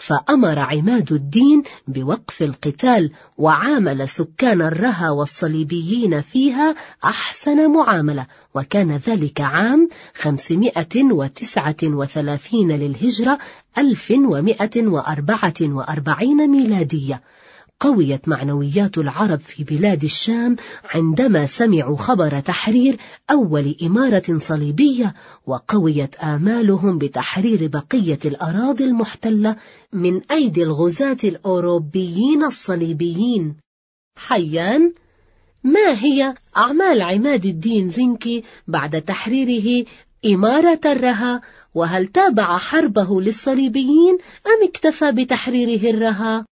فأمر عماد الدين بوقف القتال، وعامل سكان الرها والصليبيين فيها أحسن معاملة. وكان ذلك عام 539 للهجرة 1144 ميلادية. قويت معنويات العرب في بلاد الشام عندما سمعوا خبر تحرير أول إمارة صليبية، وقويت آمالهم بتحرير بقية الأراضي المحتلة من أيدي الغزاة الأوروبيين الصليبيين. حيان، ما هي أعمال عماد الدين زنكي بعد تحريره إمارة الرها؟ وهل تابع حربه للصليبيين أم اكتفى بتحريره الرها؟